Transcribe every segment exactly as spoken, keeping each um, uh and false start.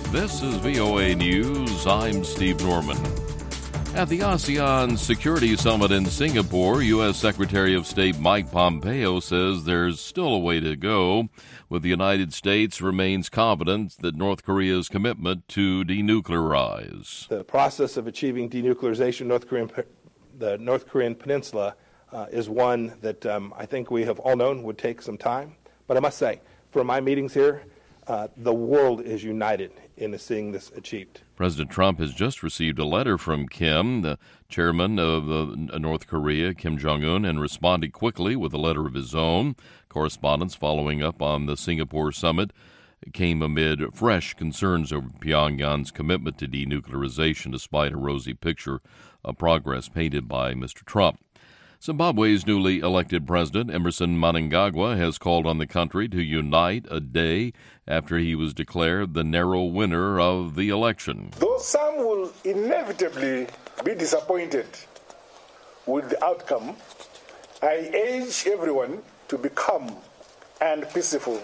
This is V O A News. I'm Steve Norman. At the ASEAN Security Summit in Singapore, U S. Secretary of State Mike Pompeo says there's still a way to go, with the United States remains confident that North Korea's commitment to denuclearize. The process of achieving denuclearization North Korean, the North Korean peninsula uh, is one that um, I think we have all known would take some time. But I must say, for my meetings here, uh, the world is united in seeing this achieved. President Trump has just received a letter from Kim, the chairman of uh, North Korea, Kim Jong-un, and responded quickly with a letter of his own. Correspondence following up on the Singapore summit came amid fresh concerns over Pyongyang's commitment to denuclearization, despite a rosy picture of progress painted by Mister Trump. Zimbabwe's newly elected president, Emmerson Mnangagwa, has called on the country to unite a day after he was declared the narrow winner of the election. Though some will inevitably be disappointed with the outcome, I urge everyone to be calm and peaceful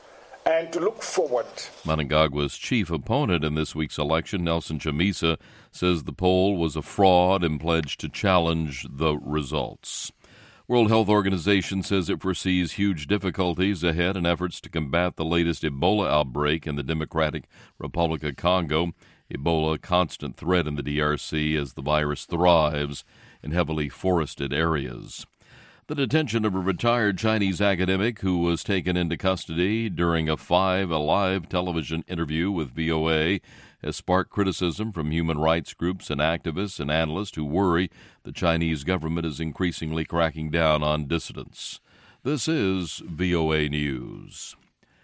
and to look forward. Mnangagwa's chief opponent in this week's election, Nelson Chamisa, says the poll was a fraud and pledged to challenge the results. World Health Organization says it foresees huge difficulties ahead in efforts to combat the latest Ebola outbreak in the Democratic Republic of Congo. Ebola, a constant threat in the D R C as the virus thrives in heavily forested areas. The detention of a retired Chinese academic who was taken into custody during a Five Alive television interview with V O A has sparked criticism from human rights groups and activists and analysts who worry the Chinese government is increasingly cracking down on dissidents. This is V O A News.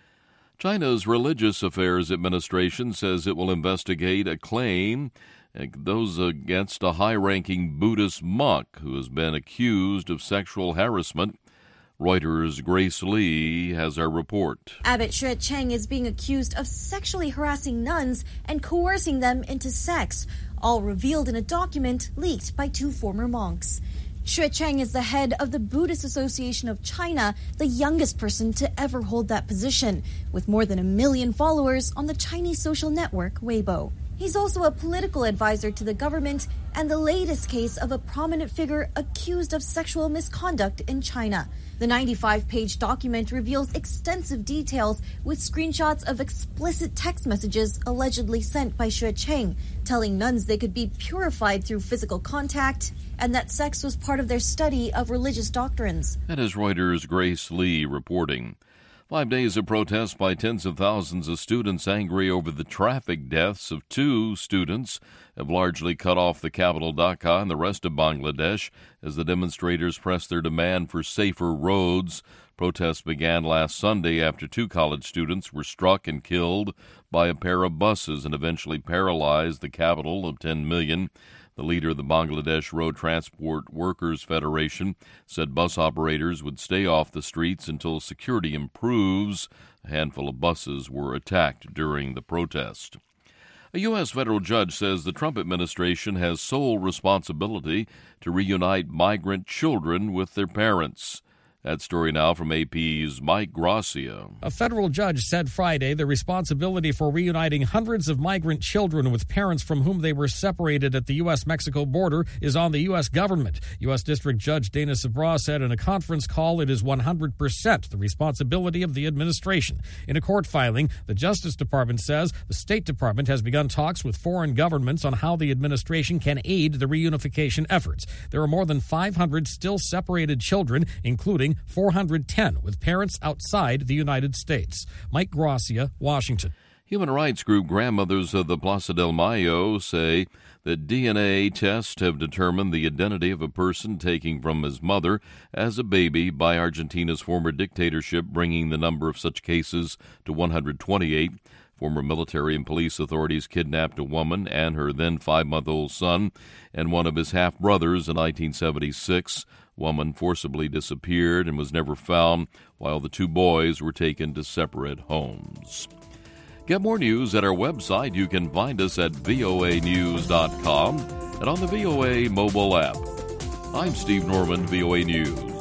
China's Religious Affairs Administration says it will investigate a claim those against a high-ranking Buddhist monk who has been accused of sexual harassment. Reuters' Grace Lee has our report. Abbot Xue Cheng is being accused of sexually harassing nuns and coercing them into sex, all revealed in a document leaked by two former monks. Xue Cheng is the head of the Buddhist Association of China, the youngest person to ever hold that position, with more than a million followers on the Chinese social network Weibo. He's also a political advisor to the government and the latest case of a prominent figure accused of sexual misconduct in China. The ninety-five page document reveals extensive details with screenshots of explicit text messages allegedly sent by Xue Cheng, telling nuns they could be purified through physical contact and that sex was part of their study of religious doctrines. That is Reuters' Grace Lee reporting. Five days of protests by tens of thousands of students angry over the traffic deaths of two students have largely cut off the capital Dhaka and the rest of Bangladesh as the demonstrators press their demand for safer roads. Protests began last Sunday after two college students were struck and killed by a pair of buses and eventually paralyzed the capital of ten million. The leader of the Bangladesh Road Transport Workers Federation said bus operators would stay off the streets until security improves. A handful of buses were attacked during the protest. A U S federal judge says the Trump administration has sole responsibility to reunite migrant children with their parents. That story now from A P's Mike Gracia. A federal judge said Friday the responsibility for reuniting hundreds of migrant children with parents from whom they were separated at the U S Mexico border is on the U S government. U S District Judge Dana Sabra said in a conference call it is one hundred percent the responsibility of the administration. In a court filing, the Justice Department says the State Department has begun talks with foreign governments on how the administration can aid the reunification efforts. There are more than five hundred still separated children, including four hundred ten with parents outside the United States. Mike Gracia, Washington. Human rights group Grandmothers of the Plaza del Mayo say that D N A tests have determined the identity of a person taken from his mother as a baby by Argentina's former dictatorship, bringing the number of such cases to one hundred twenty-eight. Former military and police authorities kidnapped a woman and her then five-month-old son and one of his half-brothers in nineteen seventy-six. Woman forcibly disappeared and was never found, while the two boys were taken to separate homes. Get more news at our website. You can find us at V O A news dot com and on the V O A mobile app. I'm Steve Norman, V O A News.